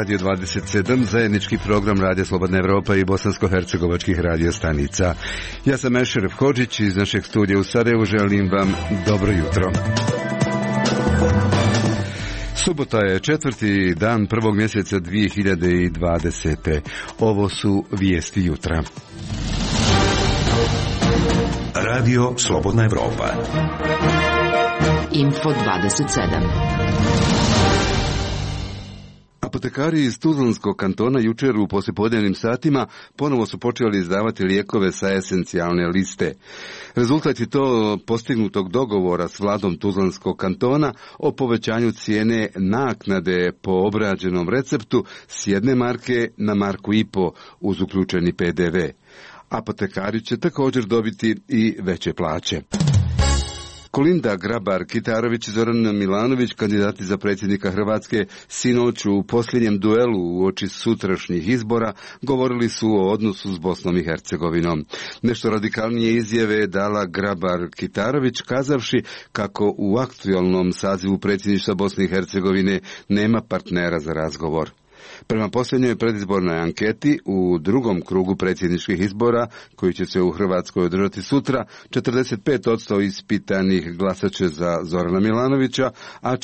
Radio 27, zajednički program Radio Slobodna Evropa i bosansko-hercegovačkih radiostanica. Ja sam Ešeref Hodžić iz našeg studija u Sarajevu, želim vam dobro jutro. Subota je 4. dan 1. mjeseca 2020. Ovo su vijesti jutra. Radio Slobodna Evropa. Info 27. Apotekari iz Tuzlanskog kantona jučer u poslijepodnevnim satima ponovo su počeli izdavati lijekove sa esencijalne liste. Rezultat je to postignutog dogovora s vladom Tuzlanskog kantona o povećanju cijene naknade po obrađenom receptu s 1 marke na 1,5 marku uz uključeni PDV. Apotekari će također dobiti i veće plaće. Kolinda Grabar-Kitarović i Zoran Milanović, kandidati za predsjednika Hrvatske, sinoć u posljednjem duelu uoči sutrašnjih izbora govorili su o odnosu s Bosnom i Hercegovinom. Nešto radikalnije izjave je dala Grabar-Kitarović, kazavši kako u aktualnom sazivu predsjedništva Bosne i Hercegovine nema partnera za razgovor. Prema posljednjoj predizbornoj anketi, u drugom krugu predsjedničkih izbora, koji će se u Hrvatskoj održati sutra, 45% ispitanih glasat će za Zorana Milanovića, a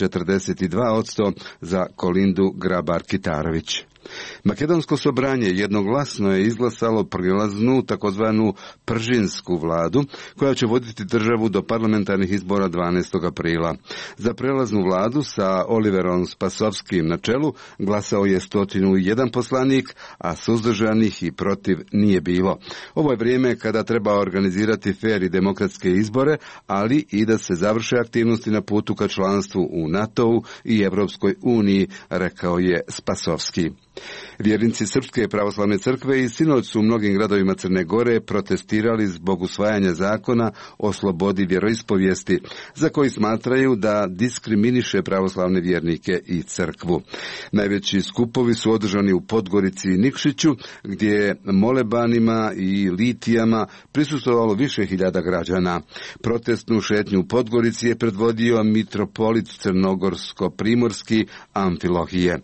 42% za Kolindu Grabar-Kitarović. Makedonsko sobranje jednoglasno je izglasalo prilaznu takozvanu pržinsku vladu koja će voditi državu do parlamentarnih izbora 12. aprila. Za prelaznu vladu sa Oliverom Spasovskim na čelu glasao je 101 poslanik, a suzdržanih i protiv nije bilo. Ovo je vrijeme kada treba organizirati fer i demokratske izbore, ali i da se završe aktivnosti na putu ka članstvu u NATO-u i Evropskoj uniji, rekao je Spasovski. Vjernici Srpske pravoslavne crkve i sinoć su u mnogim gradovima Crne Gore protestirali zbog usvajanja zakona o slobodi vjeroispovijesti, za koji smatraju da diskriminiše pravoslavne vjernike i crkvu. Najveći skupovi su održani u Podgorici i Nikšiću, gdje je molebanima i litijama prisustvovalo više hiljada građana. Protestnu šetnju u Podgorici je predvodio mitropolit crnogorsko-primorski Amfilohije.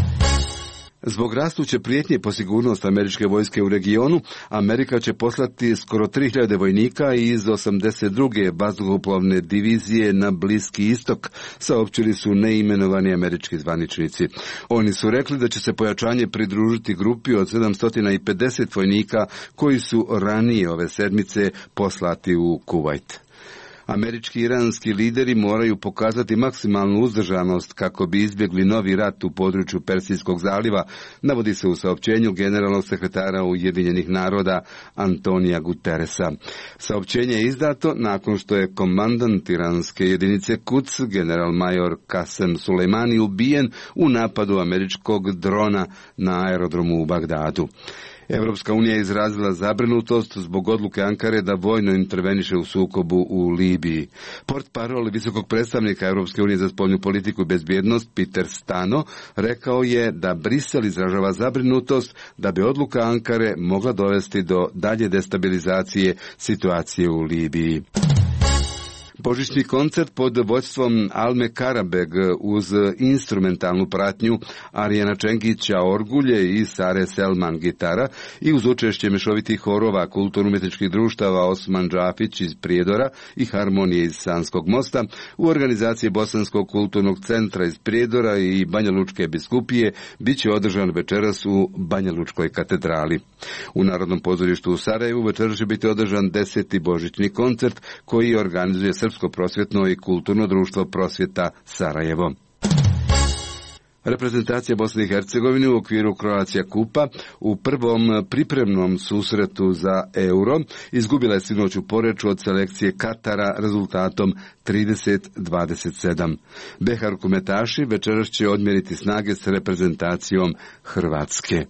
Zbog rastuće prijetnje po sigurnost američke vojske u regionu, Amerika će poslati skoro 3000 vojnika iz 82. vazduhoplovne divizije na Bliski istok, saopćili su neimenovani američki zvaničnici. Oni su rekli da će se pojačanje pridružiti grupi od 750 vojnika koji su ranije ove sedmice poslati u Kuvajt. Američki i iranski lideri moraju pokazati maksimalnu uzdržanost kako bi izbjegli novi rat u području Persijskog zaliva, navodi se u saopćenju generalnog sekretara Ujedinjenih naroda Antonija Guterresa. Saopćenje je izdato nakon što je komandant iranske jedinice Quds, general major Qasem Sulejmani, ubijen u napadu američkog drona na aerodromu u Bagdadu. Evropska unija je izrazila zabrinutost zbog odluke Ankare da vojno interveniše u sukobu u Libiji. Portparol visokog predstavnika Evropske unije za spoljnu politiku i bezbjednost Peter Stano rekao je da Brisel izražava zabrinutost da bi odluka Ankare mogla dovesti do dalje destabilizacije situacije u Libiji. Božićni koncert pod vodstvom Alme Karabeg uz instrumentalnu pratnju Arijana Čengića orgulje i Sare Selman gitara i uz učešće mješovitih horova kulturno-umjetničkih društava Osman Džafić iz Prijedora i Harmonije iz Sanskog mosta u organizaciji Bosanskog kulturnog centra iz Prijedora i Banja Lučke biskupije bit će održan večeras u Banja Lučkoj katedrali. U Narodnom pozorištu u Sarajevu večeras će biti održan 10. božićni koncert koji organizuje Srpsko prosvjetno i kulturno društvo Prosvjeta Sarajevo. Reprezentacija Bosne i Hercegovine u okviru Croatia Kupa u prvom pripremnom susretu za Euro izgubila je sinoć u Poreču od selekcije Katara rezultatom 30-27. Behar rukometaši večeras će odmjeriti snage s reprezentacijom Hrvatske.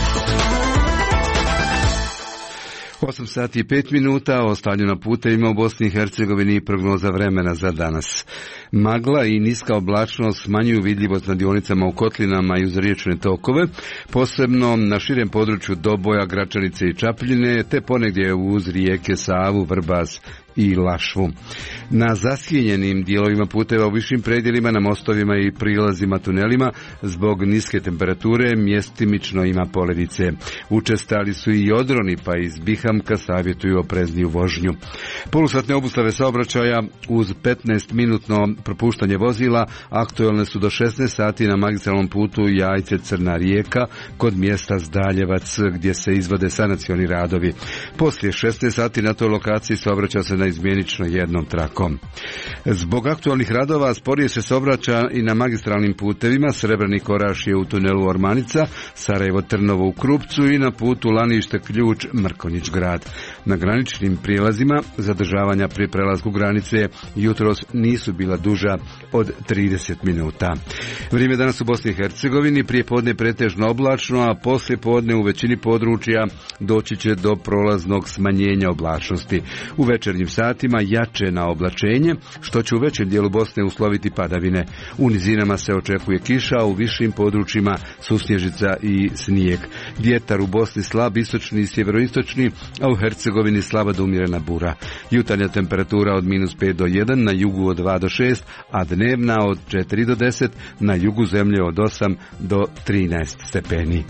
8 sati i 5 minuta o stanju na putevima u Bosni i Hercegovini i prognoza vremena za danas. Magla i niska oblačnost smanjuju vidljivost na dionicama u kotlinama i uz riječne tokove, posebno na širem području Doboja, Gračanice i Čapljine, te ponegdje uz rijeke Savu, Vrbas i Lašvu. Na zasjenjenim dijelovima puteva u višim predjelima, na mostovima i prilazima tunelima zbog niske temperature mjestimično ima poledice. Učestali su i odroni, pa iz Bihamka savjetuju oprezniju vožnju. Polusatne obustave saobraćaja uz 15-minutno propuštanje vozila aktualne su do 16 sati na magistralnom putu Jajce-Crna Rijeka kod mjesta Zdaljevac gdje se izvode sanacioni radovi. Poslije 16 sati na toj lokaciji saobraća se naizmjenično jednom trakom. Zbog aktualnih radova sporije se saobraća i na magistralnim putevima. Srebrni Koraš je u tunelu Ormanica, Sarajevo-Trnovo u Krupcu i na putu Lanište-Ključ, Grad. Na graničnim prijelazima zadržavanja pri prelasku granice jutros nisu bila duža od 30 minuta. Vrijeme danas u Bosni i Hercegovini prije podne pretežno oblačno, a poslije podne u većini područja doći će do prolaznog smanjenja oblačnosti. U večernjim satima jače na oblačenje, što će u većem dijelu Bosne usloviti padavine. U nizinama se očekuje kiša, a u višim područjima susnježica i snijeg. Vjetar u Bosni slab istočni i sjeveroistočni, a u Hercegovini slaba do umjerena bura. Jutarnja temperatura od -5 do 1, na jugu od 2 do 6, a dnevna od 4 do 10, na jugu zemlje od 8 do 13 stepeni.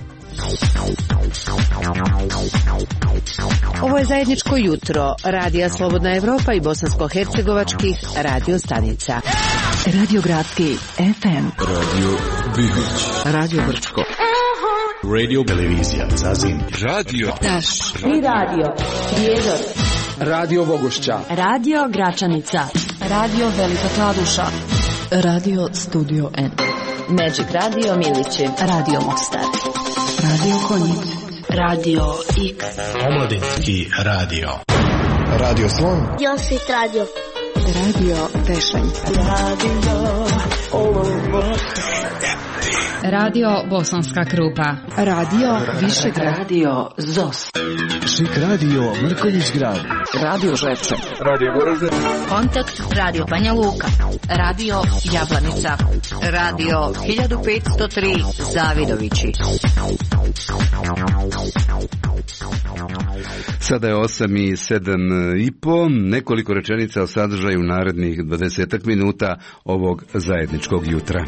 Ovo je zajedničko jutro Radija Slobodna Evropa i bosansko-hercegovačkih radio stanica. Radio Gradski FM, Radio Bihoć, Radio Brčko, Radio Televizija Zazin, Radio Taš i Radio Prijedor, Radio Bogošća, Radio Gračanica, Radio Velika Kladuša, Radio Studio N, Magic Radio Milići, Radio Mostar, Radio Konjic, Radio X, Omladinski radio, Radio Slon, Josit Radio, Radio Tešanj, Radio Bosanska Krupa, Radio Višegrad, Radio ZOS, Šik Radio Mrkonjić Grad, Radio Žepče, Radio Goražde, Kontakt Radio Banja Luka, Radio Jablanica, Radio 1503 Zavidovići. Sada je 8:07:30, nekoliko rečenica o sadržaju narednih 20 minuta ovog zajedničkog jutra.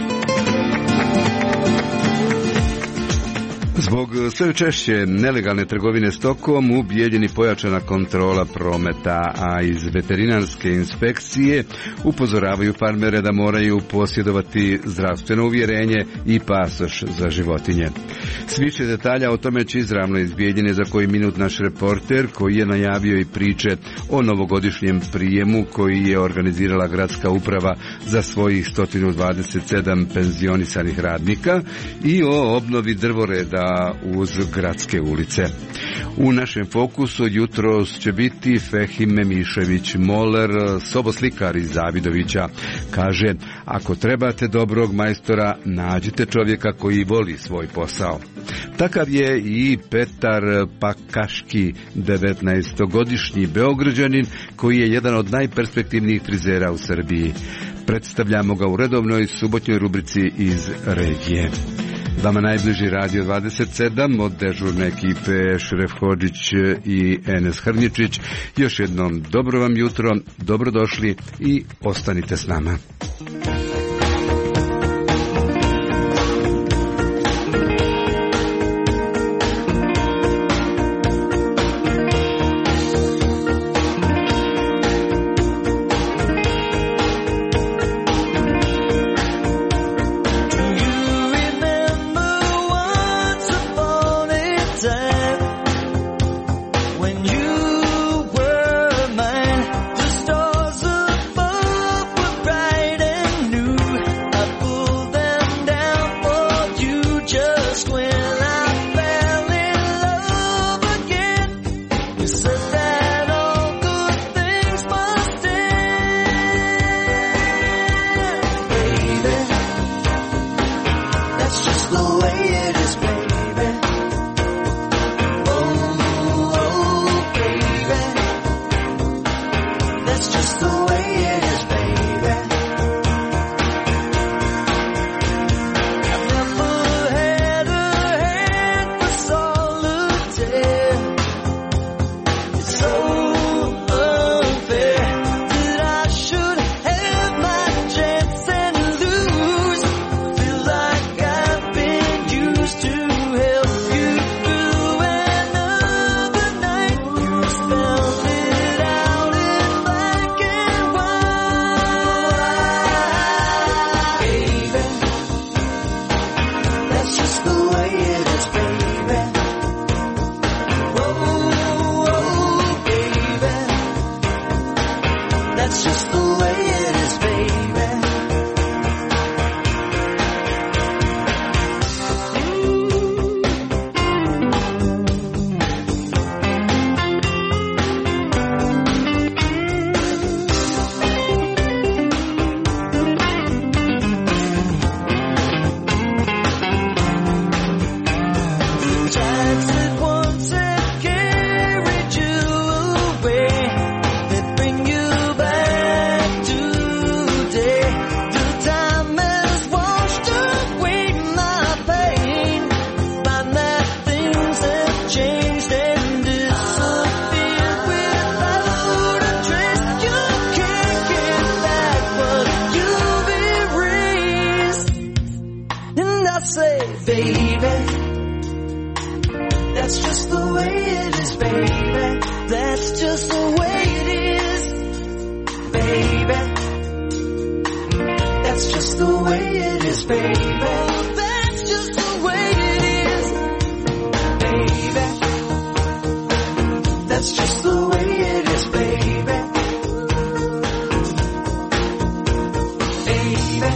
Zbog sve češće nelegalne trgovine stokom u Bijeljini pojačana kontrola prometa, a iz veterinarske inspekcije upozoravaju farmere da moraju posjedovati zdravstveno uvjerenje i pasoš za životinje. S više detalja o tome će izravno iz Bijeljine za koji minut naš reporter koji je najavio i priče o novogodišnjem prijemu koji je organizirala gradska uprava za svojih 127 penzionisanih radnika i o obnovi drvoreda uz gradske ulice. U našem fokusu jutros će biti Fehime Mišević Moler, soboslikar iz Zavidovića. Kaže, ako trebate dobrog majstora, nađite čovjeka koji voli svoj posao. Takav je i Petar Pakaški, 19-godišnji Beograđanin koji je jedan od najperspektivnijih frizera u Srbiji. Predstavljamo ga u redovnoj subotnjoj rubrici iz regije. Vama najbliži Radio 27 od dežurne ekipe Šref Hodžić i Enes Hrnjičić. Još jednom dobro vam jutro, dobrodošli i ostanite s nama. That's just the way it is, baby. That's just the way it is, baby. That's just the way it is, baby. That's just the way it is, baby. That's just the way it is, baby. Baby.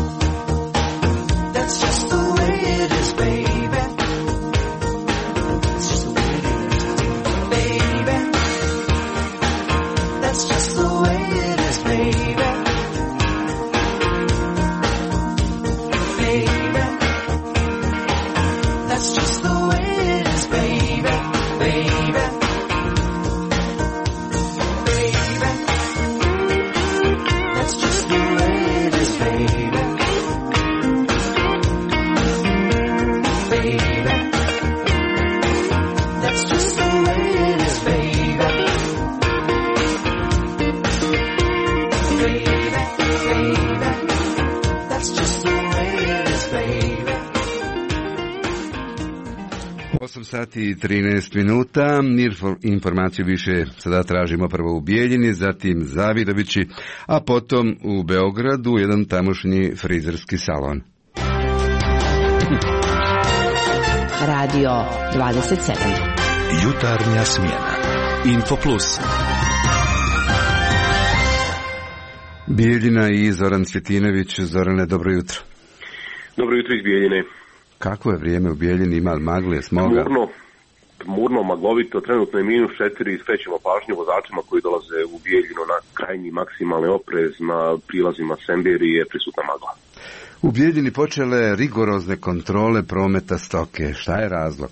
That's just the way it is, baby. It's just the way it is, baby. That's just the way it is, baby. Baby. That's just the way it is, baby. Baby. Baby. That's just the way it is, baby. Baby. That's just the way it is, baby. Baby, baby. That's just the way it is, baby. 8 sati i 13 minuta, informaciju više sada tražimo prvo u Bijeljini, zatim Zavidovići, a potom u Beogradu jedan tamošnji frizerski salon. Radio 27. Jutarnja smjena. Info Plus. Bijeljina i Zoran Cvjetinović. Zorane, dobro jutro. Dobro jutro iz Bijeljine. Kako je vrijeme u Bijeljini, ima li magle, smoga? Tmurno, maglovito, trenutno je -4 i skrećemo pažnju vozačima koji dolaze u Bijeljinu na krajnji maksimalni oprez, na prilazima Semberije je prisutna magla. U Bijeljini počele rigorozne kontrole prometa stoke. Šta je razlog?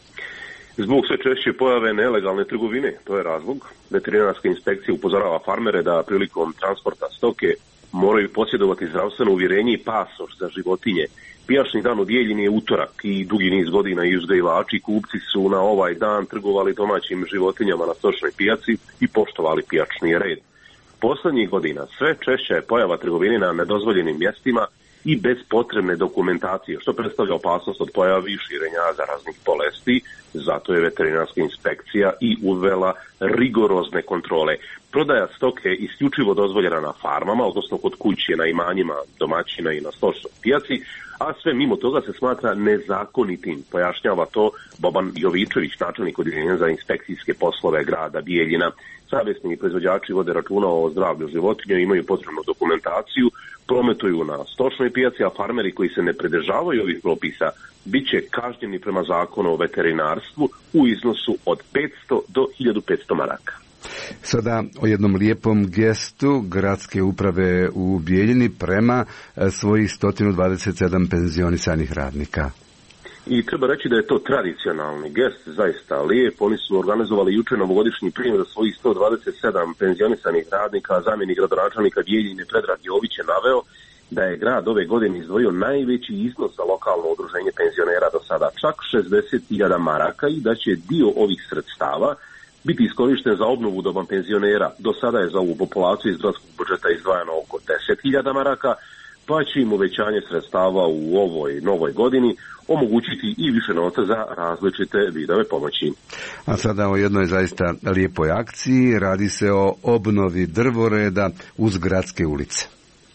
Zbog sve češće pojave nelegalne trgovine, to je razlog. Veterinarska inspekcija upozorava farmere da prilikom transporta stoke moraju posjedovati zdravstveno uvjerenje i pasoš za životinje. Pijačni dan u Bijeljini je utorak i dugi niz godina i uzgajivači i kupci su na ovaj dan trgovali domaćim životinjama na stočnoj pijaci i poštovali pijačni red. Posljednjih godina sve češća je pojava trgovine na nedozvoljenim mjestima i bez potrebne dokumentacije, što predstavlja opasnost od pojavi i širenja zaraznih bolesti. Zato je veterinarska inspekcija i uvela rigorozne kontrole. Prodaja stoke je isključivo dozvoljena na farmama, odnosno kod kuće, na imanjima domaćina i na stočnoj pijaci, a sve mimo toga se smatra nezakonitim, pojašnjava to Boban Jovičević, načelnik odjeljenja za inspekcijske poslove grada Bijeljina. Savjesni proizvođači vode računa o zdravlju životinja, imaju potrebnu dokumentaciju, prometuju na stočnoj pijaci, a farmeri koji se ne pridržavaju ovih propisa bit će kažnjeni prema zakonu o veterinarstvu u iznosu od 500 do 1500 maraka. Sada o jednom lijepom gestu gradske uprave u Bijeljini prema svojih 127 penzionisanih radnika. I treba reći da je to tradicionalni gest, zaista lijep. Oni su organizovali jučer novogodišnji prijem za svojih 127 penzionisanih radnika. Zamjenik gradonačelnika Bijeljine Predrag Jović je naveo da je grad ove godine izdvojio najveći iznos za lokalno udruženje penzionera do sada, čak 60.000 maraka, i da će dio ovih sredstava biti iskorišten za obnovu doma penzionera. Do sada je za ovu populaciju iz gradskog budžeta izdvajano oko 10.000 maraka, pa će im uvećanje sredstava u ovoj novoj godini omogućiti i više novca za različite vidove pomoći. A sada o jednoj zaista lijepoj akciji, radi se o obnovi drvoreda uz gradske ulice.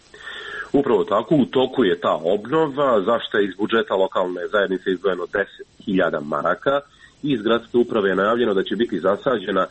Upravo tako, u toku je ta obnova, zašto je iz budžeta lokalne zajednice izdvojeno 10.000 maraka. Iz gradske uprave je najavljeno da će biti zasađena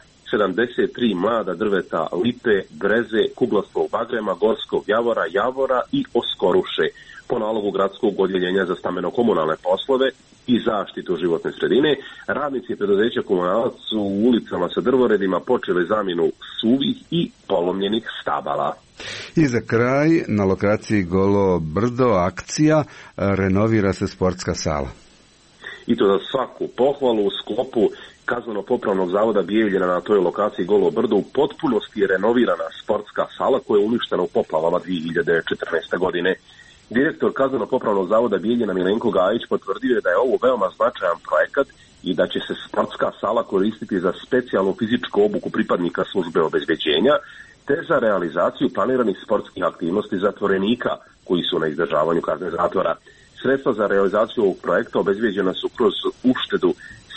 73 mlada drveta lipe, breze, kuglastog bagrema, gorskog javora i oskoruše. Po nalogu gradskog odjeljenja za stambeno-komunalne poslove i zaštitu životne sredine, radnici preduzeća Komunalac su u ulicama sa drvoredima počeli zamjenu suvih i polomljenih stabala. I za kraj, na lokaciji Golo Brdo akcija, renovira se sportska sala. I to za svaku pohvalu. U sklopu Kazneno-popravnog zavoda Bijeljina na toj lokaciji Golo Brdo u potpunosti je renovirana sportska sala koja je uništena u poplavama 2014. godine. Direktor Kazneno-popravnog zavoda Bijeljina Milenko Gajić potvrdio je da je ovo veoma značajan projekat i da će se sportska sala koristiti za specijalnu fizičku obuku pripadnika službe obezbeđenja te za realizaciju planiranih sportskih aktivnosti zatvorenika koji su na izdržavanju kazne zatvora. Sredstva za realizaciju ovog projekta obezbeđena su kroz uštedu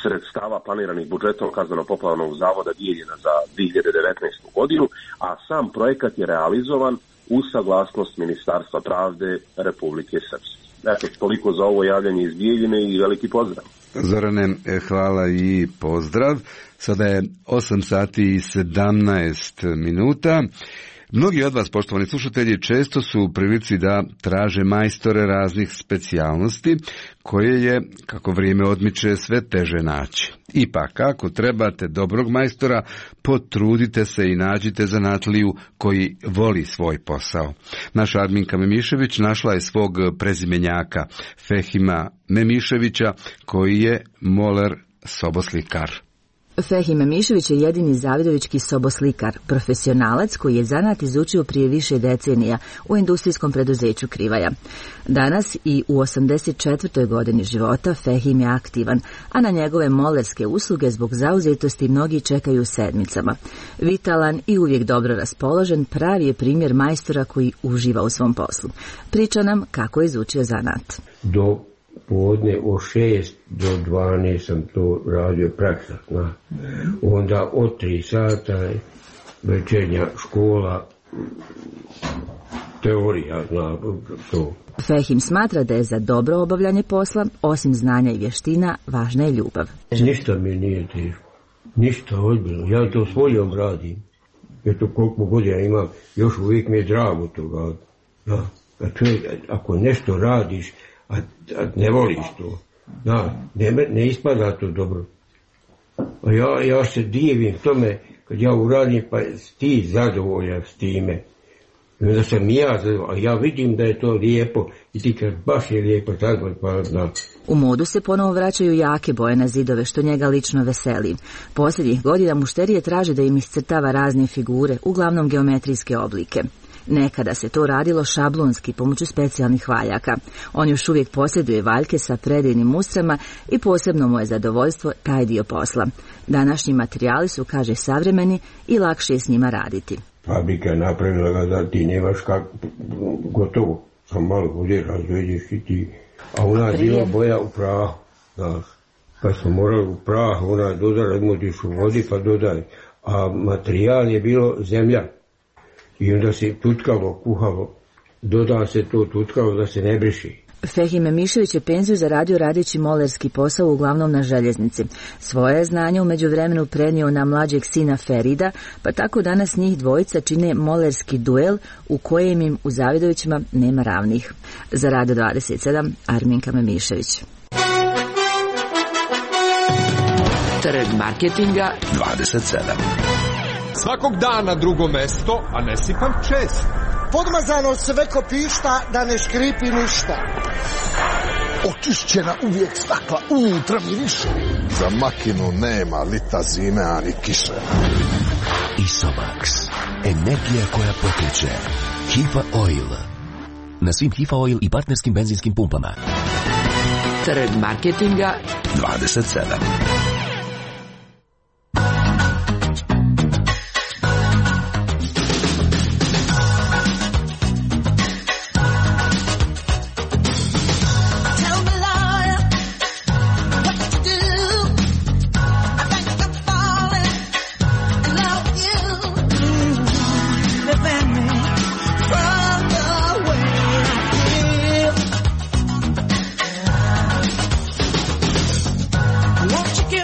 sredstava planiranih budžetom Kazneno-popravnog zavoda dijeljena za 2019. godinu, a sam projekat je realizovan uz saglasnost Ministarstva pravde Republike Srpske. Eto, toliko za ovo javljanje iz Bijeljine i veliki pozdrav. Zorane, hvala i pozdrav. Sada je 8 sati i 17 minuta. Mnogi od vas, poštovani slušatelji, često su u prilici da traže majstore raznih specijalnosti, koje je, kako vrijeme odmiče, sve teže naći. Ipak, ako trebate dobrog majstora, potrudite se i nađite zanatliju koji voli svoj posao. Naša Arminka Memišević našla je svog prezimenjaka, Fehima Memiševića, koji je moler soboslikar. Fehim Memišević je jedini zavidovički soboslikar, profesionalac koji je zanat izučio prije više decenija u industrijskom preduzeću Krivaja. Danas i u 84. godini života Fehim je aktivan, a na njegove molerske usluge zbog zauzetosti mnogi čekaju sedmicama. Vitalan i uvijek dobro raspoložen, pravi je primjer majstora koji uživa u svom poslu. Priča nam kako je izučio zanat. Do podne od 6 do 12 sam to radio praksa. Onda od 3 sata večernja škola, teorija. To. Fehim smatra da je za dobro obavljanje posla, osim znanja i vještina, važna je ljubav. Ništa mi nije teško. Ništa ozbiljno. Ja to s voljom radim. Eto koliko godina imam, još uvijek mi je drago toga. Da. Ako nešto radiš, a ne voliš to, ne ispada to dobro. A ja se divim tome, kad ja uradim, pa ti zadovoljan s time. I onda sam ja zadovoljan, a ja vidim da je to lijepo, i ti kad baš je lijepo, tako pa znam. U modu se ponovo vraćaju jake boje na zidove, što njega lično veseli. Posljednjih godina mušterije traže da im iscrtava razne figure, uglavnom geometrijske oblike. Nekada se to radilo šablonski pomoću specijalnih valjaka. On još uvijek posjeduje valjke sa predivnim mustrama i posebno mu je zadovoljstvo taj dio posla. Današnji materijali su, kaže, savremeni i lakše je s njima raditi. Fabrika je napravila ga da ti nemaš gotovo. Sam malo ovdje razvediš i ti. A ona je bila boja u prahu. Pa smo morali u prahu, ona je dodala, imodiš u vodi pa dodaj. A materijal je bilo zemlja. I onda se tutkalo, kuhalo, doda se to tutkalo da se ne briši. Fehim Memišević je penziju zaradio radeći molerski posao uglavnom na željeznici. Svoje znanje u međuvremenu prenio na mlađeg sina Ferida, pa tako danas njih dvojica čine molerski duel u kojem im u Zavidovićima nema ravnih. Za Radio 27, Arminka Memišević. Trg marketinga 27. Svakog dana drugo mesto, a ne sipam čest. Podmazano sve ko pišta, da ne škripi ništa. Očišćena uvijek stakla, unutra miriše. Za makinu nema lita zime, ani kiše. Isomax. Energija koja pokreće. Hifa Oil. Na svim Hifa Oil i partnerskim benzinskim pumpama. Trg marketinga 27. Won't you give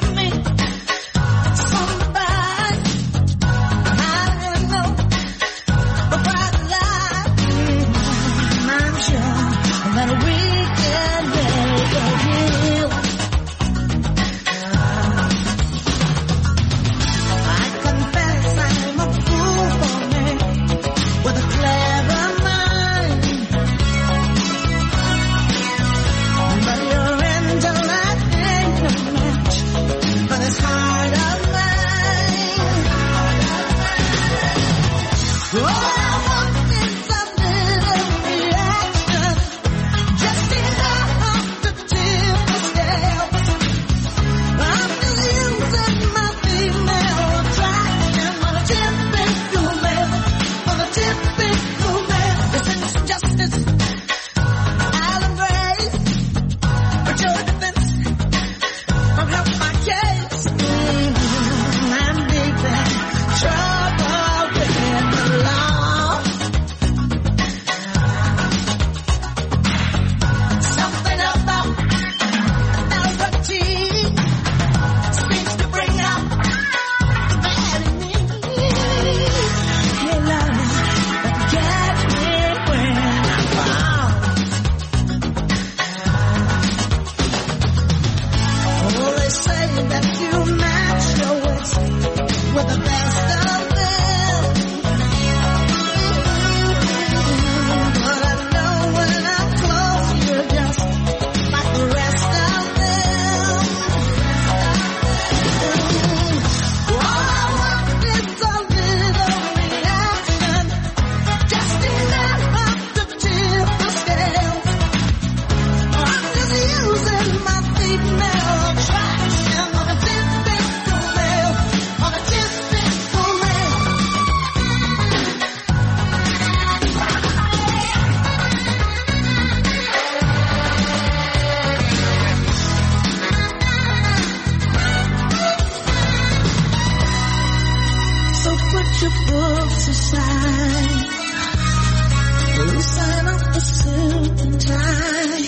aside. Loosen up the suit and tie.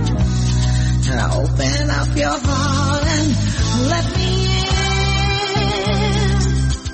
Open up your heart and let me in.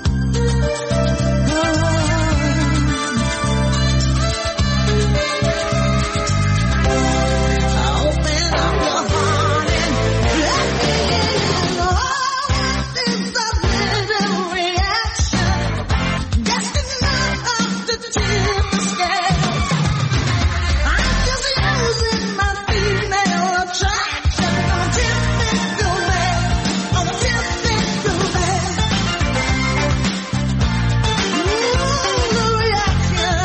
Open up your heart and let me in. Oh, this is a little reaction. Just enough of the tip of scale. I'm just using my female attraction. I'm a typical man. I'm a typical man. The reaction.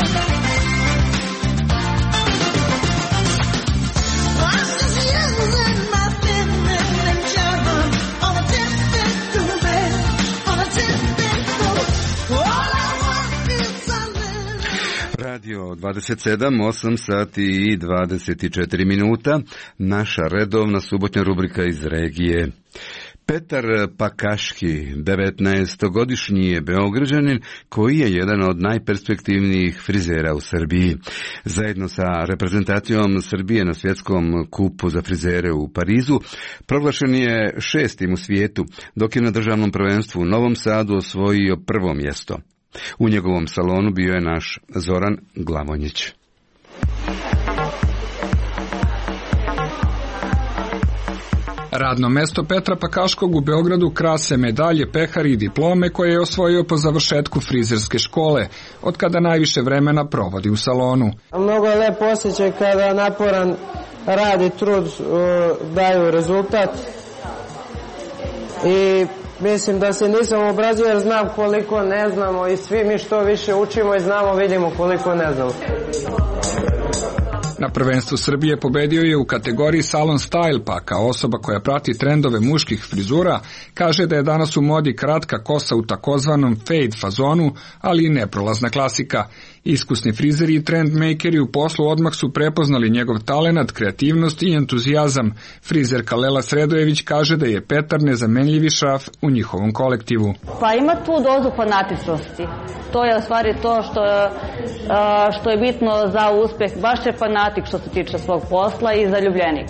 I'm just using my feminine charm. I'm a typical man. I'm a typical. All I want is a little. Radio 27, 8 sati i 24 minuta, naša redovna subotnja rubrika iz regije. Petar Pakaški, 19-godišnji je Beograđanin koji je jedan od najperspektivnijih frizera u Srbiji. Zajedno sa reprezentacijom Srbije na svjetskom kupu za frizere u Parizu proglašen je 6. u svijetu, dok je na državnom prvenstvu u Novom Sadu osvojio 1. mjesto. U njegovom salonu bio je naš Zoran Glavonjić. Radno mesto Petra Pakaškog u Beogradu krase medalje, pehari i diplome koje je osvojio po završetku frizerske škole, od kada najviše vremena provodi u salonu. Mnogo je lep osjećaj kada naporan rad i trud daju rezultat i mislim da se nisam obrazio jer znam koliko ne znamo i svi mi što više učimo i znamo, vidimo koliko ne znamo. Na prvenstvu Srbije pobedio je u kategoriji Salon Style, pa kao osoba koja prati trendove muških frizura, kaže da je danas u modi kratka kosa u takozvanom fade fazonu, ali i neprolazna klasika. Iskusni frizeri i trendmakeri u poslu odmah su prepoznali njegov talenat, kreativnost i entuzijazam. Frizerka Lela Sredojević kaže da je Petar nezamenljivi šraf u njihovom kolektivu. Pa ima tu dozu fanatičnosti. To je u stvari to što je bitno za uspjeh. Baš je fanatik što se tiče svog posla i zaljubljenik.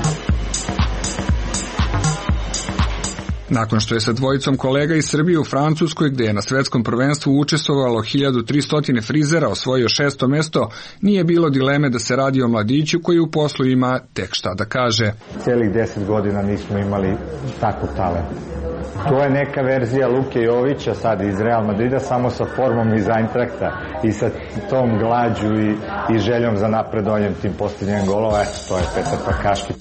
Nakon što je sa dvojicom kolega iz Srbije u Francuskoj, gde je na svetskom prvenstvu učestvovalo 1300 frizera, osvojio 6. mjesto, nije bilo dileme da se radi o mladiću koji u poslu ima tek šta da kaže. Cijelih 10 godina nismo imali takav talent. To je neka verzija Luke Jovića sad iz Real Madrida, samo sa formom iz Eintrachta i sa tom glađu i željom za napredovanjem tim postavljanjem golova. To je Petar Pakaški.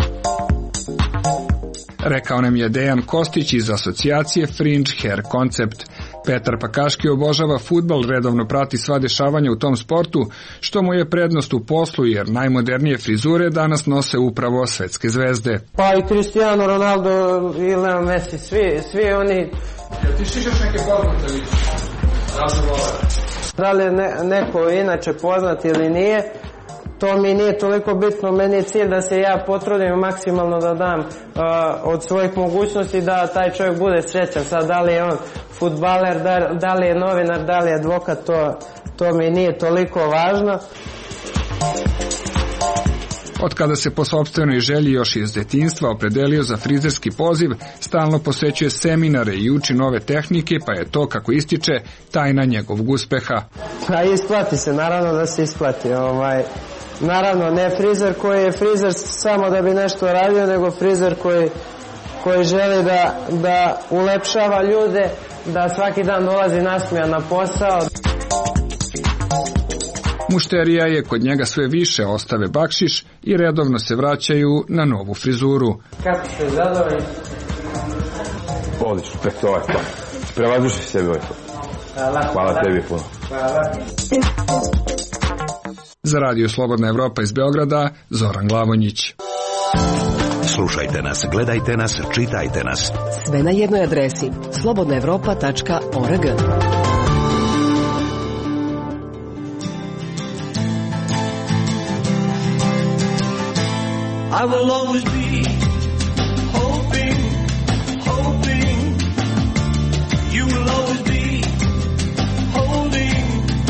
Rekao nam je Dejan Kostić iz asocijacije Fringe Hair Concept. Petar Pakaški obožava fudbal, redovno prati sva dešavanja u tom sportu, što mu je prednost u poslu jer najmodernije frizure danas nose upravo svetske zvezde. Pa i Cristiano Ronaldo i Leo Messi, svi oni. Ti šišaš neke poznate li? Da li je neko inače poznat ili nije, to mi nije toliko bitno, meni je cilj da se ja potrudim maksimalno da dam od svojih mogućnosti da taj čovjek bude srećan. Sad da li je on fudbaler, da li je novinar, da li je advokat, to mi nije toliko važno. Od kada se po sopstvenoj želji još iz detinjstva opredelio za frizerski poziv, stalno posećuje seminare i uči nove tehnike, pa je to, kako ističe, tajna njegovog uspeha. Pa isplati se, naravno da se isplati. Naravno, ne frizer koji je frizer samo da bi nešto radio, nego frizer koji želi da ulepšava ljude, da svaki dan dolazi nasmijan na posao. Mušterija je kod njega sve više, ostave bakšiš i redovno se vraćaju na novu frizuru. Kako ste zadovoljni? Odlično, to je to. Prevaziši sebi ovaj to. Hvala tebi puno. Hvala. Za Radio Slobodna Evropa iz Beograda, Zoran Glavonjić. Slušajte nas, gledajte nas, čitajte nas. Sve na jednoj adresi slobodnaevropa.org. I will always be hoping, you will always be holding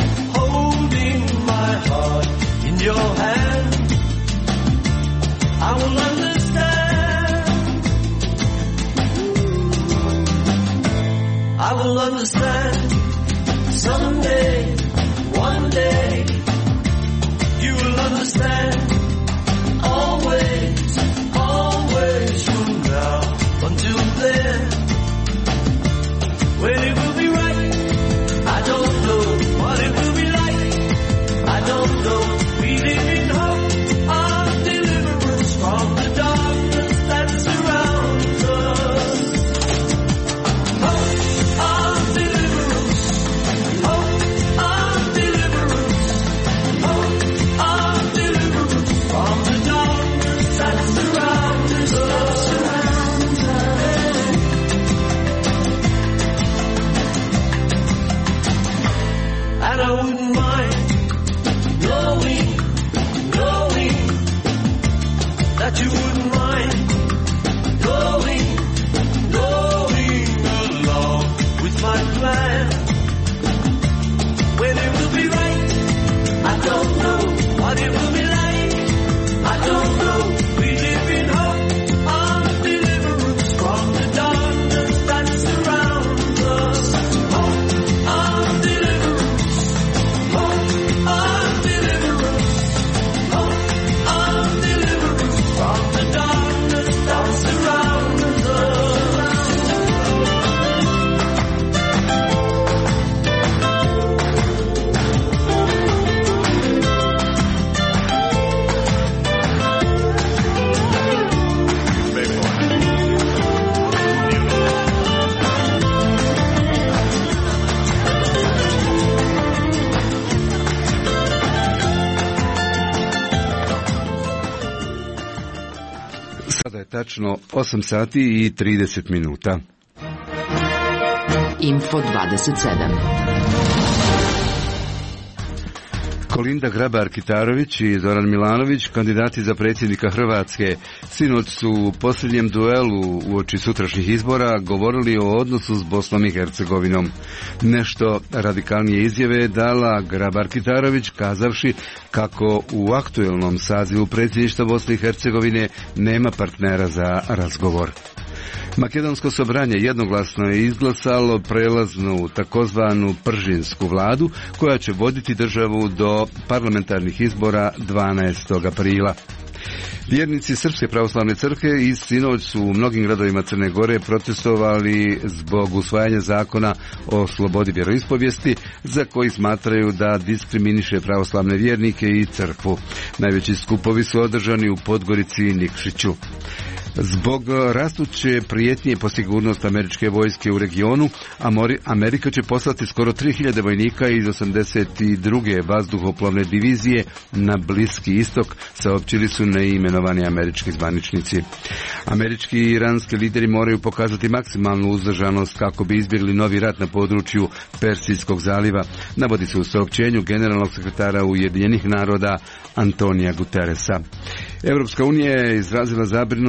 will understand someday, one day. You will understand always, always from now until then. When it will be right, I don't know what it will be like. I don't know. We live in hope of deliverance from the darkness that surrounds us. Hope of deliverance. Hope of deliverance. Hope of deliverance from the darkness that surrounds us. And I wouldn't mind knowing that you wouldn't mind going along with my plan. When it will be right, I don't know what it will be like. I don't know. We live in hope of deliverance from the darkness that surrounds us. Hope of deliverance. Hope of deliverance. Hope of deliverance from the darkness that surrounds Sada je tačno 8 sati i 30 minuta. Info 27. Kolinda Grabar-Kitarović i Zoran Milanović, kandidati za predsjednika Hrvatske, sinoć su u posljednjem duelu uoči sutrašnjih izbora govorili o odnosu s Bosnom i Hercegovinom. Nešto radikalnije izjave je dala Grabar-Kitarović kazavši kako u aktuelnom sazivu predsjedništva Bosne i Hercegovine nema partnera za razgovor. Makedonsko sobranje jednoglasno je izglasalo prelaznu takozvanu pržinsku vladu koja će voditi državu do parlamentarnih izbora 12. aprila. Vjernici Srpske pravoslavne crkve i sinoć su u mnogim gradovima Crne Gore protestovali zbog usvajanja zakona o slobodi vjeroispovijesti za koji smatraju da diskriminiše pravoslavne vjernike i crkvu. Najveći skupovi su održani u Podgorici i Nikšiću. Zbog rastuće prijetnje po sigurnost američke vojske u regionu, Amerika će poslati skoro 3000 vojnika iz 82. vazduhoplovne divizije na Bliski istok, saopćili su neimenovani američki zvaničnici. Američki i iranski lideri moraju pokazati maksimalnu uzdržanost kako bi izbjegli novi rat na području Persijskog zaliva, navodi se u saopćenju generalnog sekretara Ujedinjenih naroda Antonija Guterresa. Europska unija je izrazila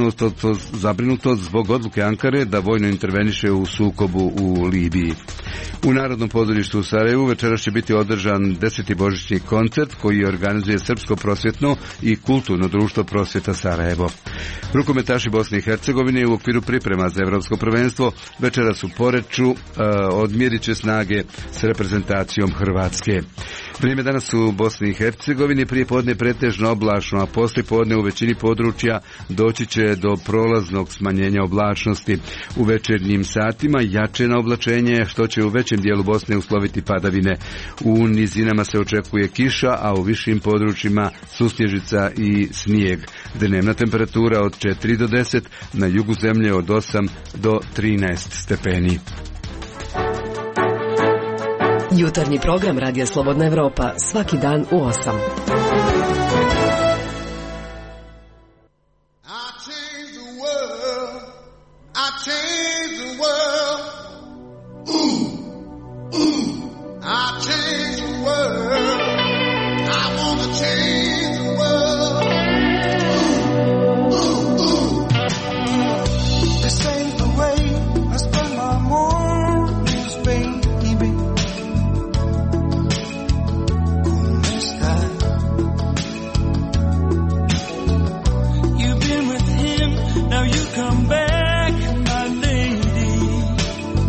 zabrinutost zbog odluke Ankare da vojno interveniše u sukobu u Libiji. U Narodnom pozorištu u Sarajevu večeras će biti održan 10. božićni koncert koji organizuje Srpsko prosvjetno i kulturno društvo Prosvjeta Sarajevo. Rukometaši Bosne i Hercegovine u okviru priprema za Evropsko prvenstvo večeras u Poreču odmjerit će snage s reprezentacijom Hrvatske. Vrijeme danas u Bosni i Hercegovini prije podne pretežno oblačno, a poslije podne u većini područja doći će do prolaznog smanjenja oblačnosti. U večernjim satima jače na oblačenje, što će u većem dijelu Bosne usloviti padavine. U nizinama se očekuje kiša, a u višim područjima susnježica i snijeg. Dnevna temperatura od 4 do 10, na jugu zemlje od 8 do 13 stepeni. Jutarnji program Radija Slobodna Evropa svaki dan u 8. Now you come back, my lady.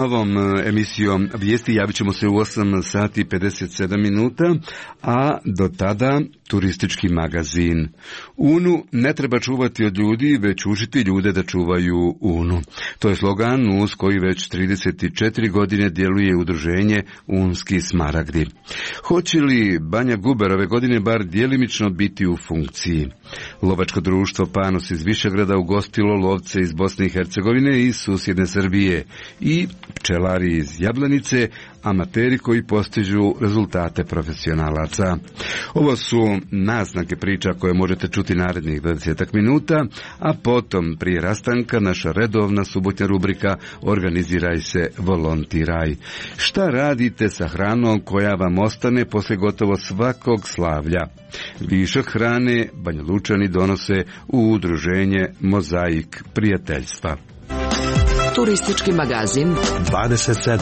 novom emisijom vijesti javit ćemo se u 8 sati i 57 minuta, a do tada turistički magazin. Unu ne treba čuvati od ljudi, već učiti ljude da čuvaju Unu. To je slogan uz koji već 34 godine djeluje udruženje Unski smaragdi. Hoće li Banja Guber ove godine bar djelimično biti u funkciji? Lovačko društvo Panos iz Višegrada ugostilo lovce iz Bosne i Hercegovine i susjedne Srbije i pčelari iz Jablanice, amateri koji postižu rezultate profesionalaca. Ovo su naznake priča koje možete čuti narednih 20 minuta, a potom prije rastanka naša redovna subotnja rubrika Organiziraj se, volontiraj. Šta radite sa hranom koja vam ostane poslije gotovo svakog slavlja? Višak hrane Banjalučani donose u udruženje Mozaik prijateljstva. Turistički magazin 27.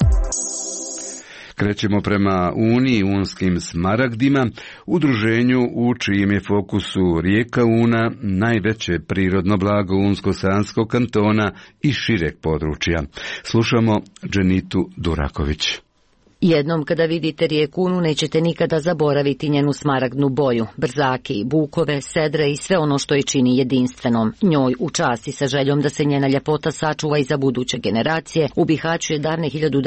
Krećemo prema Uniji, Unskim smaragdima, udruženju u čijem je fokusu rijeka Una, najveće prirodno blago Unsko-Sanskog kantona i šireg područja. Slušamo Dženitu Duraković. Jednom kada vidite rijeku Unu nećete nikada zaboraviti njenu smaragdnu boju, brzake i bukove, sedre i sve ono što je čini jedinstvenom. Njoj u čast i sa željom da se njena ljepota sačuva i za buduće generacije, u Bihaću je davne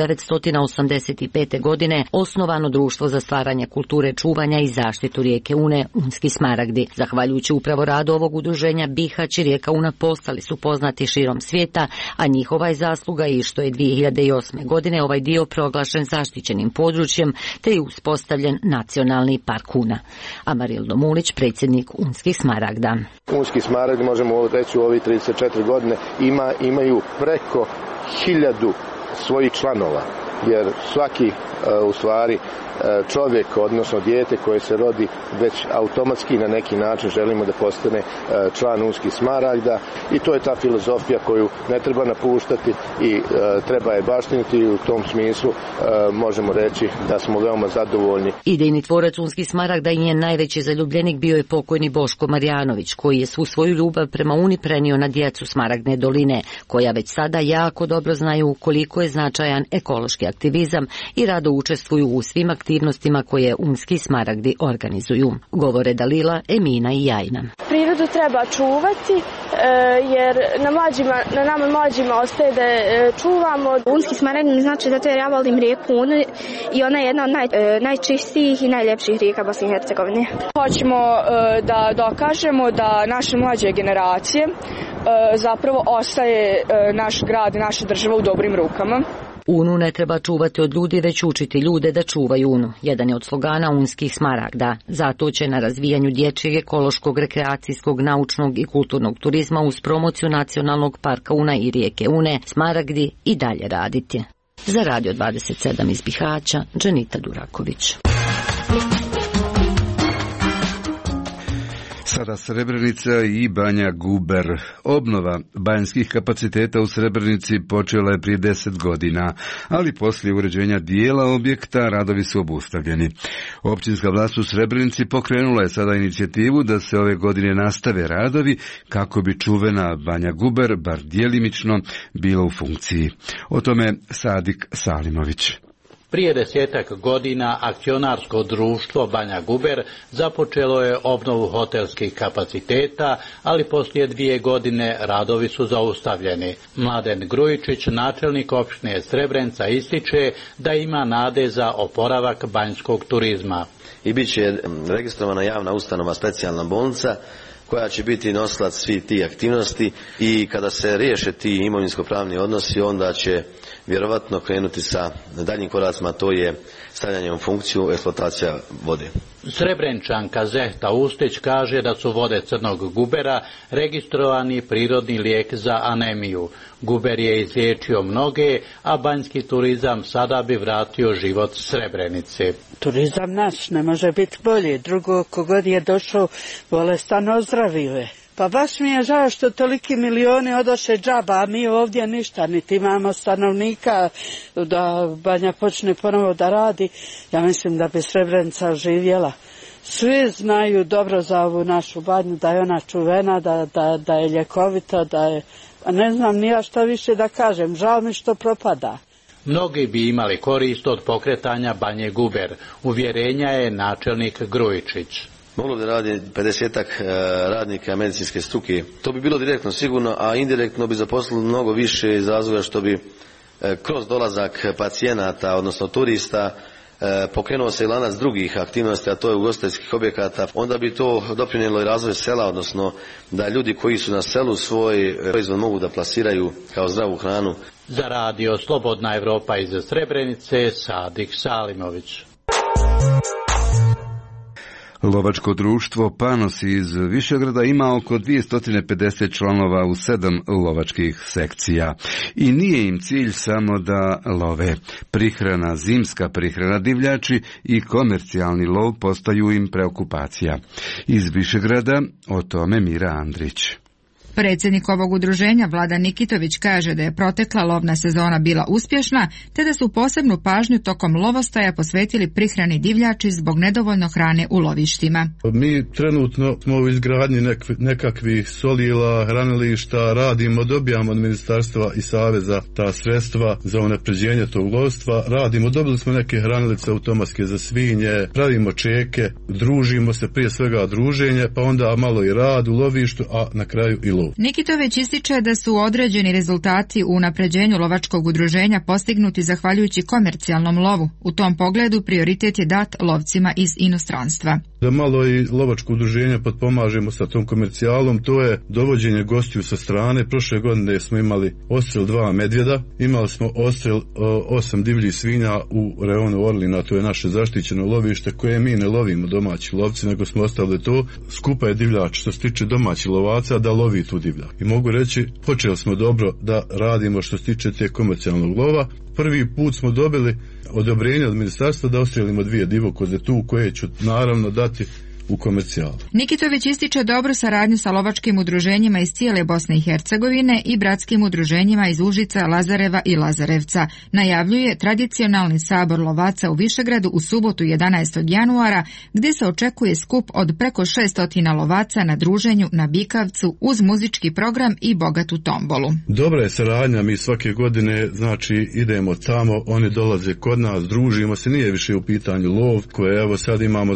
1985. godine osnovano društvo za stvaranje kulture čuvanja i zaštitu rijeke Une, Unski smaragdi. Zahvaljujući upravo radu ovog udruženja, Bihać i rijeka Una postali su poznati širom svijeta, a njihova je zasluga i što je 2008. godine ovaj dio proglašen zaštićenim područjem, te je uspostavljen nacionalni park Una. Amarildo Mulić, predsjednik Unskih smaragda. Unski smaragdi, možemo reći u ovih 34 godine, imaju preko 1000 svojih članova, jer svaki u stvari čovjek, odnosno dijete koje se rodi, već automatski na neki način želimo da postane član Unskih smaragda i to je ta filozofija koju ne treba napuštati i treba je baštiniti i u tom smislu možemo reći da smo veoma zadovoljni. Idejni tvorac Unskih smaragda i njen najveći zaljubljenik bio je pokojni Boško Marjanović, koji je svu svoju ljubav prema Uni prenio na djecu Smaragdne doline, koja već sada jako dobro znaju koliko je značajan ekološki aktivizam i rado učestvuju u svim aktivnostima koje Unski smaragdi organizuju. Govore Dalila, Emina i Jajna. Prirodu treba čuvati jer na nama mlađima ostaje da čuvamo. Unski smaragdi znači zato jer ja volim rijeku Unu i ona je jedna od najčistijih i najljepših rijeka Bosne i Hercegovine. Hoćemo da dokažemo da naše mlađe generacije zapravo ostaje naš grad, naša država u dobrim rukama. Unu ne treba čuvati od ljudi, već učiti ljude da čuvaju Unu. Jedan je od slogana Unskih smaragda. Zato će na razvijanju dječjeg, ekološkog, rekreacijskog, naučnog i kulturnog turizma uz promociju nacionalnog parka Una i rijeke Une smaragdi i dalje raditi. Za Radio 27 iz Bihaća, Dženita Duraković. Sada Srebrenica i Banja Guber. Obnova banjskih kapaciteta u Srebrenici počela je prije 10 godina, ali poslije uređenja dijela objekta radovi su obustavljeni. Općinska vlast u Srebrenici pokrenula je sada inicijativu da se ove godine nastave radovi kako bi čuvena Banja Guber bar djelimično bila u funkciji. O tome Sadik Salimović. Prije 10 godina akcionarsko društvo Banja Guber započelo je obnovu hotelskih kapaciteta, ali poslije 2 godine radovi su zaustavljeni. Mladen Grujičić, načelnik opštine Srebrenica, ističe da ima nade za oporavak banjskog turizma. I bit će registrovana javna ustanova specijalna bolnica koja će biti nosilac svih tih aktivnosti i kada se riješe ti imovinsko-pravni odnosi onda će vjerovatno krenuti sa daljnjim koracima, to je stavljanje u funkciju eksploatacija vode. Srebrenčanka Zehta Ustić kaže da su vode Crnog Gubera registrovani prirodni lijek za anemiju. Guber je izliječio mnoge, a banjski turizam sada bi vratio život Srebrenici. Turizam naš ne može biti bolji, drugo kogod je došao bolestan ozdravio je. Pa baš mi je žao što toliki milioni odoše džaba, a mi ovdje ništa, niti imamo stanovnika da Banja počne ponovo da radi. Ja mislim da bi Srebrenica živjela. Svi znaju dobro za ovu našu banju, da je ona čuvena, da je ljekovita, da je A ne znam ni ja šta više da kažem, žao mi što propada. Mnogi bi imali korist od pokretanja Banje Guber, uvjerenja je načelnik Grujičić. Moglo da radi 50-ak radnika medicinske struke. To bi bilo direktno sigurno, a indirektno bi zaposlilo mnogo više iz razloga što bi kroz dolazak pacijenata, odnosno turista, pokrenuo se i lanac drugih aktivnosti, a to je ugostiteljskih objekata. Onda bi to doprinijelo i razvoj sela, odnosno da ljudi koji su na selu svoj proizvod mogu da plasiraju kao zdravu hranu. Za radio Slobodna Evropa iz Srebrenice, Sadik Salimović. Lovačko društvo Panos iz Višegrada ima oko 250 članova u 7 lovačkih sekcija. I nije im cilj samo da love. Prihrana, zimska prihrana divljači i komercijalni lov postaju im preokupacija. Iz Višegrada o tome Mira Andrić. Predsjednik ovog udruženja Vladan Nikitović kaže da je protekla lovna sezona bila uspješna, te da su posebnu pažnju tokom lovostaja posvetili prihrani divljači zbog nedovoljno hrane u lovištima. Mi trenutno smo u izgradnji nekakvih solila, hranilišta, radimo, dobijamo od ministarstva i saveza ta sredstva za unapređenje tog lovstva, radimo, dobili smo neke hranilice automatske za svinje, pravimo čeke, družimo se, prije svega druženje, pa onda malo i rad u lovištu, a na kraju i lov. Nikitović ističe da su određeni rezultati u unapređenju lovačkog udruženja postignuti zahvaljujući komercijalnom lovu. U tom pogledu prioritet je dat lovcima iz inostranstva. Da malo i lovačko udruženje potpomažemo sa tom komercijalom, to je dovođenje gostiju sa strane. Prošle godine smo imali odstrel 2 medvjeda, imali smo odstrel 8 divljih svinja u reonu Orlina, to je naše zaštićeno lovište koje mi ne lovimo domaći lovci, nego smo ostavili to. Skupa je divljač što se tiče domaćih lovaca da lovi tu divljak. I mogu reći, počeli smo dobro da radimo što se tiče te komercijalnog lova. Prvi put smo dobili odobrenje od ministarstva da ostrijelimo 2 divokoze tu koje ću naravno dati u komercijalu. Nikitović ističe dobru saradnju sa lovačkim udruženjima iz cijele Bosne i Hercegovine i bratskim udruženjima iz Užica, Lazareva i Lazarevca. Najavljuje tradicionalni sabor lovaca u Višegradu u subotu 11. januara, gdje se očekuje skup od preko 600 lovaca na druženju na Bikavcu uz muzički program i bogatu tombolu. Dobra je saradnja, mi svake godine idemo tamo, oni dolaze kod nas, družimo se, nije više u pitanju lov, koje evo sad imamo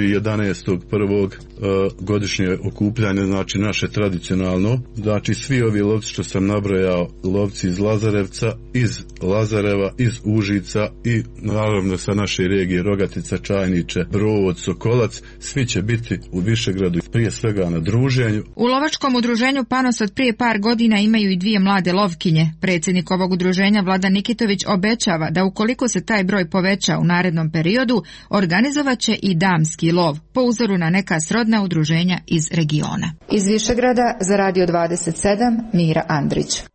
11. prvog godišnje okupljanje, naše tradicionalno, svi ovi lovci što sam nabrojao, lovci iz Lazarevca, iz Lazareva, iz Užica i naravno sa naše regije Rogatica, Čajniče, Brod, Sokolac, svi će biti u Višegradu prije svega na druženju. U lovačkom udruženju Panos od prije par godina imaju i 2 mlade lovkinje. Predsjednik ovog udruženja Vladan Nikitović obećava da ukoliko se taj broj poveća u narednom periodu, organizovat će i damski lov, po uzoru na neka srodna udruženja iz regiona. Iz Višegrada za Radio 27 Mira Andrić.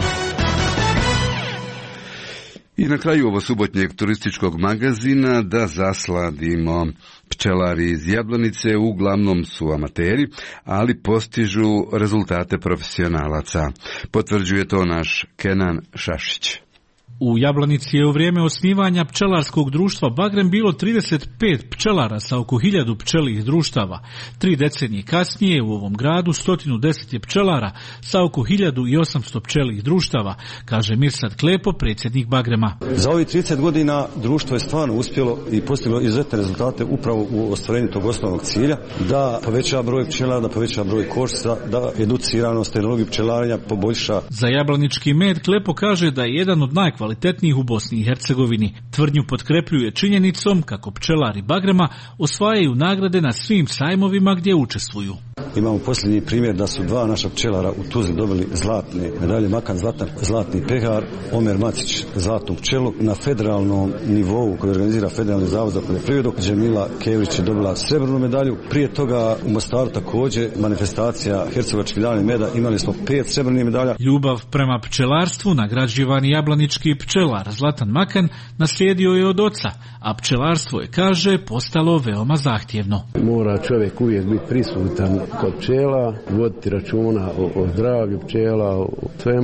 I na kraju ovo subotnjeg turističkog magazina da zasladimo. Pčelari iz Jablanice uglavnom su amateri, ali postižu rezultate profesionalaca. Potvrđuje to naš Kenan Šašić. U Jablanici je u vrijeme osnivanja pčelarskog društva Bagrem bilo 35 pčelara sa oko 1000 pčeljih društava. 3 decenije kasnije u ovom gradu 110 je pčelara sa oko 1800 pčeljih društava, kaže Mirsad Klepo, predsjednik Bagrema. Za ovih 30 godina društvo je stvarno uspjelo i postiglo izuzetne rezultate upravo u ostvarenju tog osnovnog cilja, da poveća broj pčelara, da poveća broj košca, da educiranost, tehnologiju pčelarenja poboljša. Za jablanički med Klepo kaže da je jedan od najkvalitetnijih u Bosni i Hercegovini. Tvrdnju potkrepljuje činjenicom kako pčelari Bagrema osvajaju nagrade na svim sajmovima gdje učestvuju. Imamo posljednji primjer da su 2 naša pčelara u Tuzli dobili zlatne medalje, Makan zlatni pehar, Omer Macić zlatnu pčelu. Na federalnom nivou koji organizira Federalni zavod za poljoprivredu, Džemila Kevrić je dobila srebrnu medalju. Prije toga u Mostaru također manifestacija Hercegovački dani meda, imali smo 5 srebrnih medalja. Ljubav prema pčelarstvu nagrađivani jablanički pčelar Zlatan Makan naslijedio je od oca, a pčelarstvo je, kaže, postalo veoma zahtjevno. Mora čovjek uvijek biti prisutan kod pčela, voditi računa o zdravlju pčela, o svemu.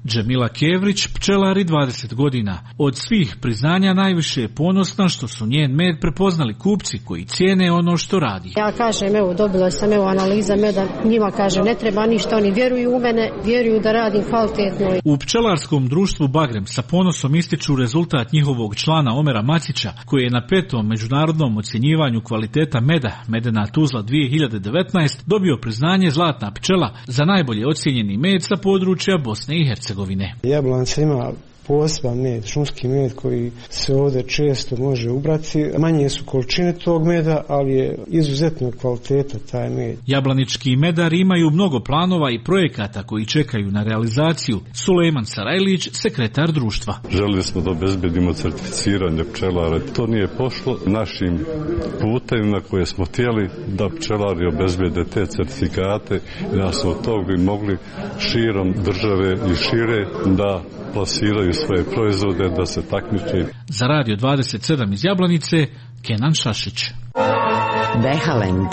Džemila Kevrić, pčelari 20 godina. Od svih priznanja najviše je ponosna što su njen med prepoznali kupci koji cijene ono što radi. Ja kažem, evo, dobila sam analiza meda, njima kaže ne treba ništa, oni vjeruju u mene, vjeruju da radim kvalitetno. U pčelarskom društvu Bagrem sa ponosom ističu rezultat njihovog člana Omera Macića, koji je na 5. međunarodnom ocjenjivanju kvaliteta meda Medena Tuzla 2019 dobio priznanje Zlatna pčela za najbolje ocijenjeni med sa područja Bosne i Hercegovine. Jablanica ima poseban med, šumski med koji se ovdje često može ubrati. Manje su količine tog meda, ali je izuzetno kvaliteta taj med. Jablanički medari imaju mnogo planova i projekata koji čekaju na realizaciju. Sulejman Sarajlić, sekretar društva. Želili smo da obezbedimo certificiranje pčelara. To nije pošlo našim putevima koje smo htjeli da pčelari obezbede te certifikate i da su od toga bi mogli širom države i šire da plasiraju svoje proizvode, da se takmiče. Za Radio 27 iz Jablanice, Kenan Šašić. Vehalend.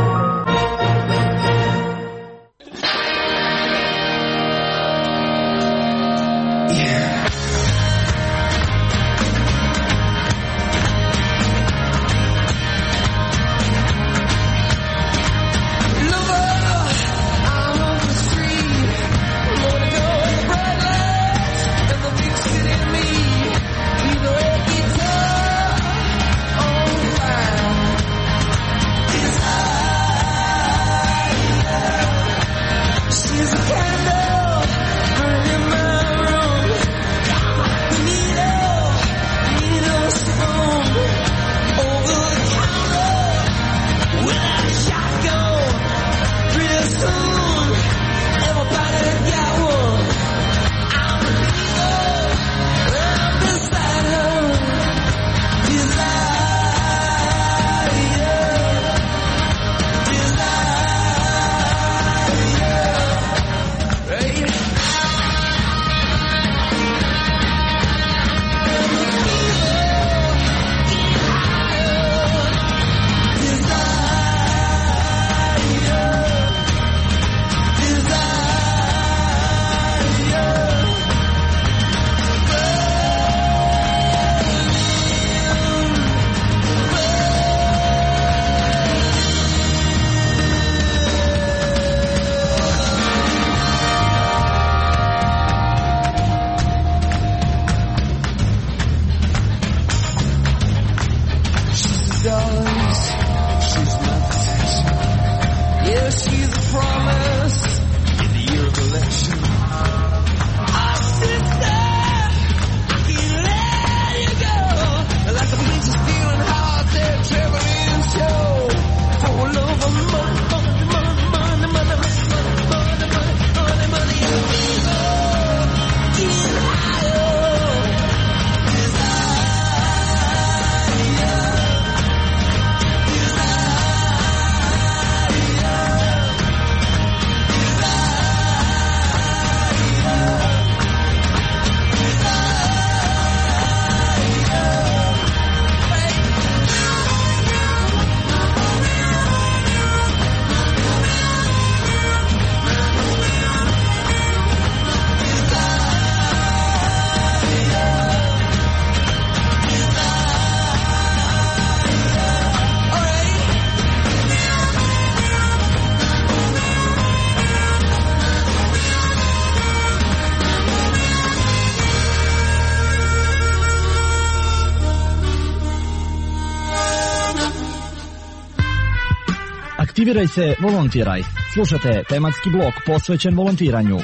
Aktiviraj se, volontiraj. Slušate tematski blok posvećen volontiranju.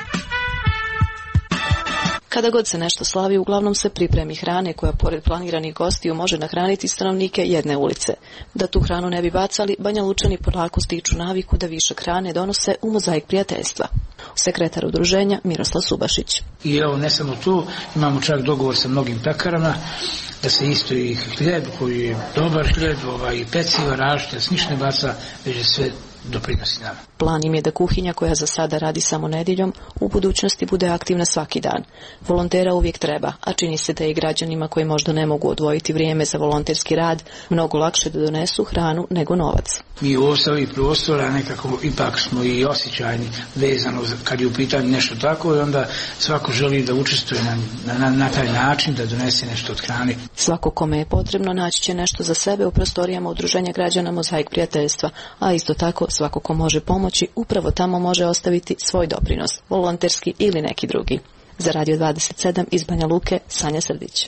Kada god se nešto slavi, uglavnom se pripremi hrane koja pored planiranih gostiju može nahraniti stanovnike jedne ulice. Da tu hranu ne bi bacali, Banja Lučani polako stiču naviku da višak hrane donose u mozaik prijateljstva. Sekretar udruženja Miroslav Subašić. I evo, ne samo tu, imamo čak dogovor sa mnogim pekarama da se isto i hljeb koji je dobar hljeb, i peciva, rašte, snišne baca, već je sve doprinosi nama. Plan im je da kuhinja, koja za sada radi samo nedjeljom, u budućnosti bude aktivna svaki dan. Volontera uvijek treba, a čini se da je i građanima koji možda ne mogu odvojiti vrijeme za volonterski rad mnogo lakše da donesu hranu nego novac. Mi u ostavi prostora nekako ipak smo i osjećajni vezano kad je u pitanju nešto tako i onda svako želi da učestvuje na taj način, da donese nešto od hrane. Svako kome je potrebno naći će nešto za sebe u prostorijama Udruženja građana Mozaik prijateljstva, a isto tako svako ko može pomoći upravo tamo može ostaviti svoj doprinos, volonterski ili neki drugi. Za Radio 27 iz Banja Luke, Sanja Srdić.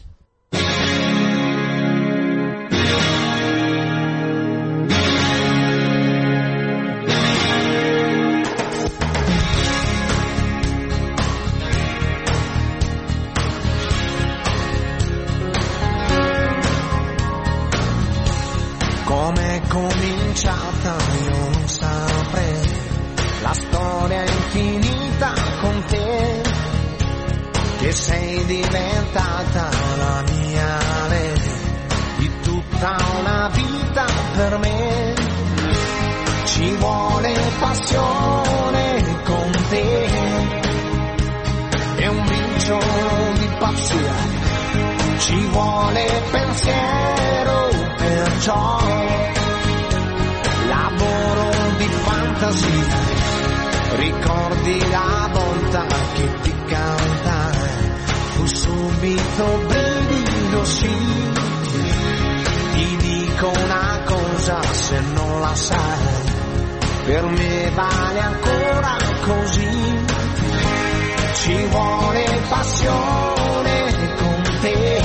Come cominciata io non saprei, la storia è infinita con te, che sei diventata la mia rete, di tutta una vita per me, ci vuole passione con te, è un briciolo di pazzia, ci vuole pensiero, perciò lavoro di fantasia, ricordi la volta che ti cantai, fu subito brivido sì, ti dico una cosa se non la sai, per me vale ancora così, ci vuole passione con te,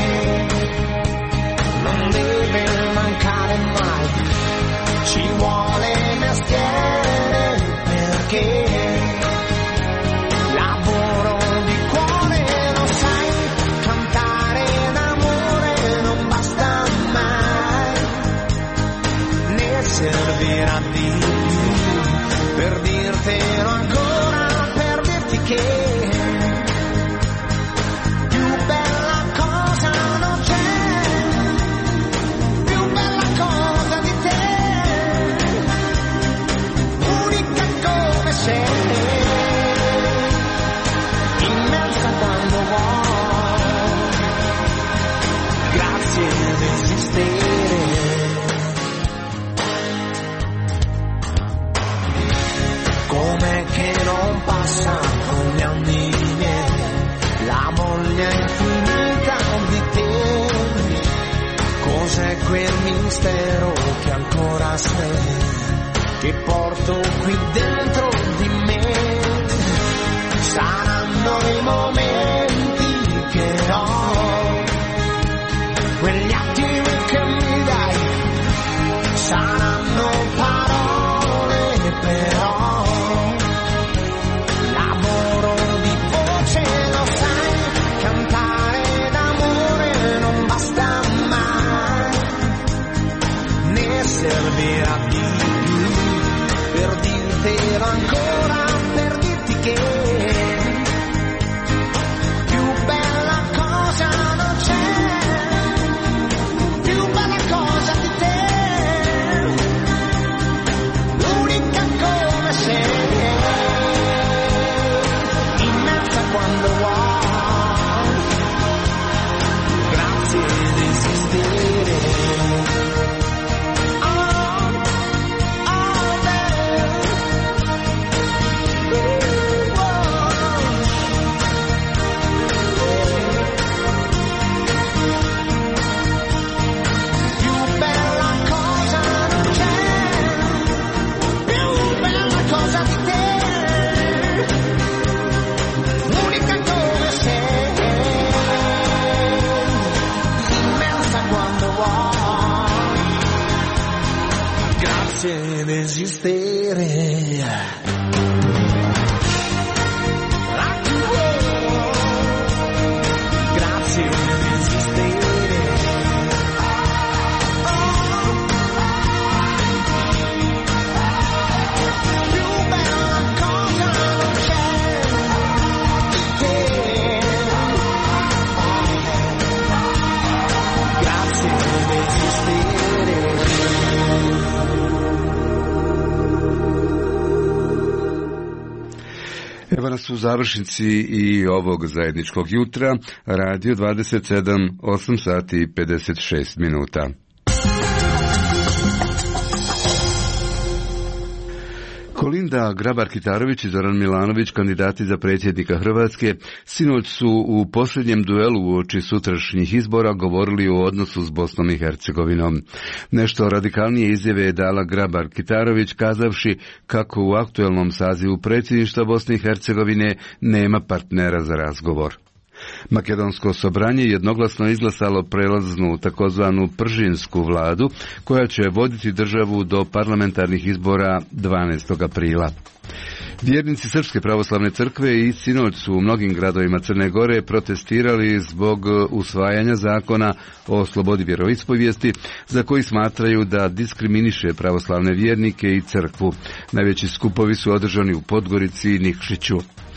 non deve mancare mai, ci vuole mestiere perché lavoro di cuore, lo sai, cantare d'amore non basta mai, ne servirà di più per dirtelo ancora, per dirti che immersa quando vuoi, grazie ad esistere. Com'è che non passa con gli anni miei la voglia infinita di te, cos'è quel mistero che ancora sei, che porto qui dentro di me, saranno i momenti che ho, quegli attimi che mi dai, saranno parole però, lavoro di voce, lo sai, cantare d'amore non basta mai, ne servirà di più per dirtelo ancora, per dirti che più bella cosa non c'è, più bella cosa di te, l'unica come sei, immersa quando vuoi, grazie ad esistere. Ad esistere. Grazie ad esistere. Più bella cosa non c'è che grazie ad esistere. Evo nas u završnici i ovog zajedničkog jutra, Radio 27, 8 sati i 56 minuta. Kolinda Grabar-Kitarović i Zoran Milanović, kandidati za predsjednika Hrvatske, sinoć su u posljednjem duelu uoči sutrašnjih izbora govorili o odnosu s Bosnom i Hercegovinom. Nešto radikalnije izjave je dala Grabar-Kitarović kazavši kako u aktuelnom sazivu predsjedništva Bosne i Hercegovine nema partnera za razgovor. Makedonsko sobranje jednoglasno izglasalo prelaznu takozvanu pržinsku vladu koja će voditi državu do parlamentarnih izbora 12. aprila. Vjernici Srpske pravoslavne crkve i sinoć su u mnogim gradovima Crne Gore protestirali zbog usvajanja zakona o slobodi vjeroispovijesti za koji smatraju da diskriminiše pravoslavne vjernike i crkvu. Najveći skupovi su održani u Podgorici i Nikšiću.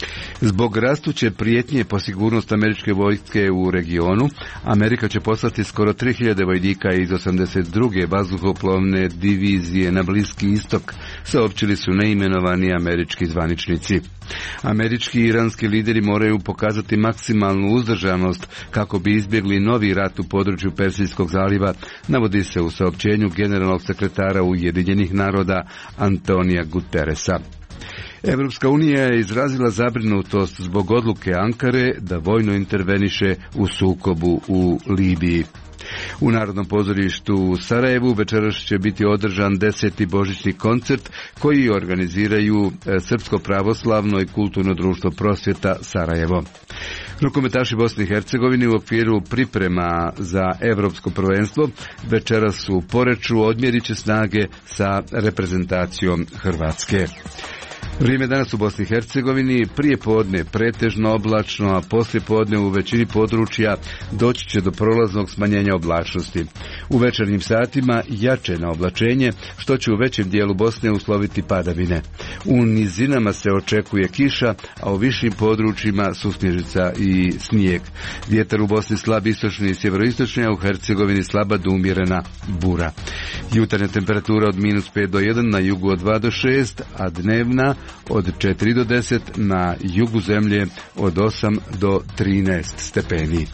Zbog rastuće prijetnje po sigurnost američke vojske u regionu, Amerika će poslati skoro 3000 vojnika iz 82. vazduhoplovne divizije na Bliski istok, saopćili su neimenovani američki zvaničnici. Američki i iranski lideri moraju pokazati maksimalnu uzdržanost kako bi izbjegli novi rat u području Persijskog zaliva, navodi se u saopćenju generalnog sekretara Ujedinjenih naroda Antonija Guterresa. Europska unija je izrazila zabrinutost zbog odluke Ankare da vojno interveniše u sukobu u Libiji. U Narodnom pozorištu u Sarajevu večeras će biti održan 10. božićni koncert koji organiziraju Srpsko pravoslavno i kulturno društvo Prosvjeta Sarajevo. Rukometaši Bosne i Hercegovine u okviru priprema za Evropsko prvenstvo večeras su u Poreču odmjerit će snage sa reprezentacijom Hrvatske. Vrijeme danas u Bosni i Hercegovini prije podne pretežno oblačno, a poslije podne u većini područja doći će do prolaznog smanjenja oblačnosti. U večernjim satima jače na oblačenje, što će u većem dijelu Bosne usloviti padavine. U nizinama se očekuje kiša, a u višim područjima susnježica i snijeg. Vjetar u Bosni slab istočni i sjeveroistočni, a u Hercegovini slaba do umjerena bura. Jutarnja temperatura od -5 do 1, na jugu od 2 do 6, a dnevna od 4 do 10, na jugu zemlje od 8 do 13 stepeni.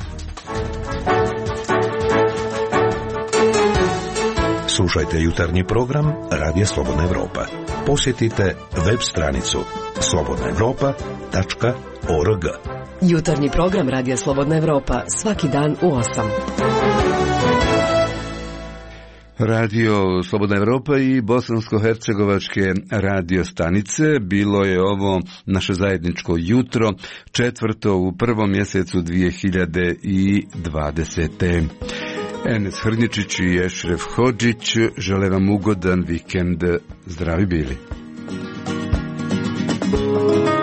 Slušajte jutarnji program Radija Slobodna Evropa. Posjetite web stranicu slobodnaevropa.org. Jutarnji program Radija Slobodna Evropa svaki dan u 8. Radio Slobodna Evropa i bosansko-hercegovačke radio stanice. Bilo je ovo naše zajedničko jutro, četvrto u prvom mjesecu 2020. Enes Hrničić i Ešref Hodžić žele vam ugodan vikend. Zdravi bili.